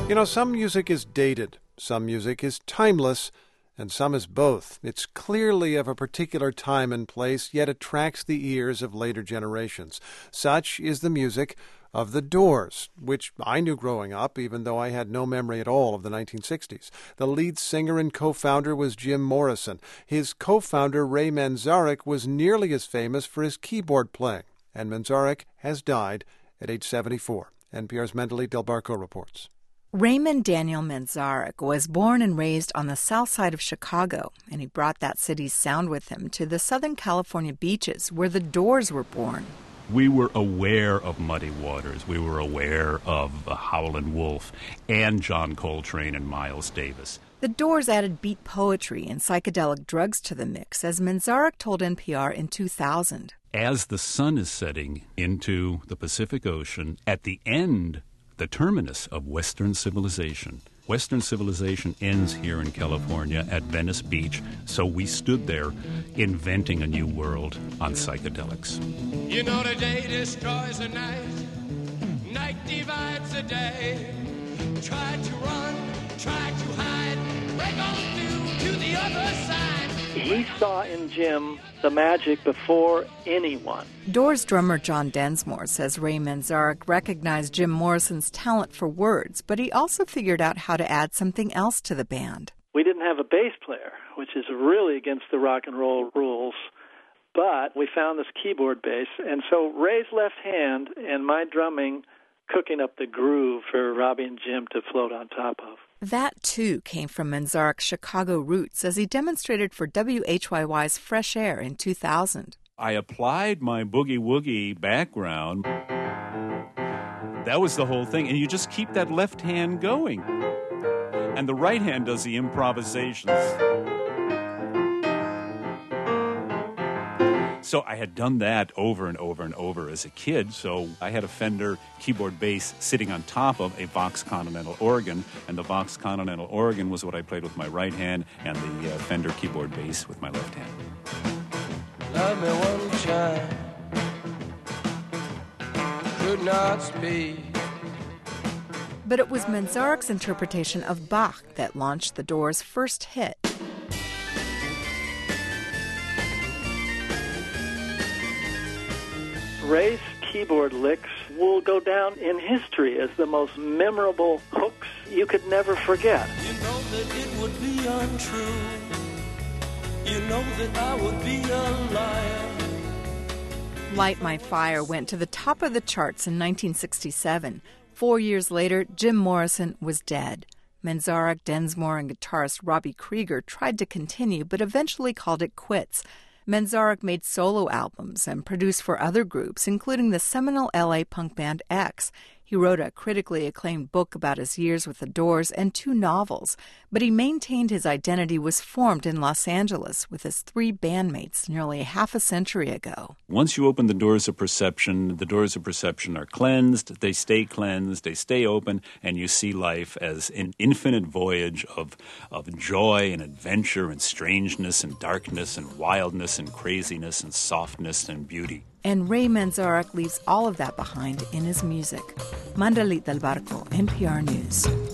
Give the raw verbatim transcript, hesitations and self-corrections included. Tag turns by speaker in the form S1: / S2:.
S1: You know, some music is dated, some music is timeless, and some is both. It's clearly of a particular time and place, yet attracts the ears of later generations. Such is the music of The Doors, which I knew growing up, even though I had no memory at all of the nineteen sixties. The lead singer and co-founder was Jim Morrison. His co-founder, Ray Manzarek, was nearly as famous for his keyboard playing, and Manzarek has died at age seventy-four. N P R's Mendeley Del Barco reports.
S2: Raymond Daniel Manzarek was born and raised on the south side of Chicago, and he brought that city's sound with him to the Southern California beaches where the Doors were born.
S3: We were aware of Muddy Waters. We were aware of uh, Howlin' Wolf and John Coltrane and Miles Davis.
S2: The Doors added beat poetry and psychedelic drugs to the mix, as Manzarek told N P R in two thousand.
S3: As the sun is setting into the Pacific Ocean, at the end, the terminus of Western civilization. Western civilization ends here in California at Venice Beach, so we stood there inventing a new world on psychedelics.
S4: You know the day destroys the night, night divides the day. Try to run, try to hide, break on through to the other side.
S5: He saw in Jim the magic before anyone.
S2: Doors drummer John Densmore says Ray Manzarek recognized Jim Morrison's talent for words, but he also figured out how to add something else to the band.
S5: We didn't have a bass player, which is really against the rock and roll rules, but we found this keyboard bass, and so Ray's left hand and my drumming cooking up the groove for Robbie and Jim to float on top of.
S2: That, too, came from Manzarek's Chicago roots as he demonstrated for W H Y Y's Fresh Air in two thousand.
S3: I applied my boogie-woogie background. That was the whole thing. And you just keep that left hand going. And the right hand does the improvisations. So I had done that over and over and over as a kid. So I had a Fender keyboard bass sitting on top of a Vox Continental organ. And the Vox Continental organ was what I played with my right hand, and the uh, Fender keyboard bass with my left hand.
S4: Love me one child, could not speak.
S2: But it was Manzarek's interpretation of Bach that launched the Doors' first hit.
S5: Ray's keyboard licks will go down in history as the most memorable hooks you could never forget.
S4: You know that it would be untrue. You know that I would be a liar.
S2: Light My Fire went to the top of the charts in nineteen sixty-seven. Four years later, Jim Morrison was dead. Manzarek, Densmore, and guitarist Robbie Krieger tried to continue, but eventually called it quits. Manzarek made solo albums and produced for other groups, including the seminal L A punk band X. He wrote a critically acclaimed book about his years with the Doors and two novels, but he maintained his identity was formed in Los Angeles with his three bandmates nearly half a century ago.
S3: Once you open the doors of perception, the doors of perception are cleansed, they stay cleansed, they stay open, and you see life as an infinite voyage of, of joy and adventure and strangeness and darkness and wildness and craziness and softness and beauty.
S2: And Ray Manzarek leaves all of that behind in his music. Mendeley Del Barco, N P R News.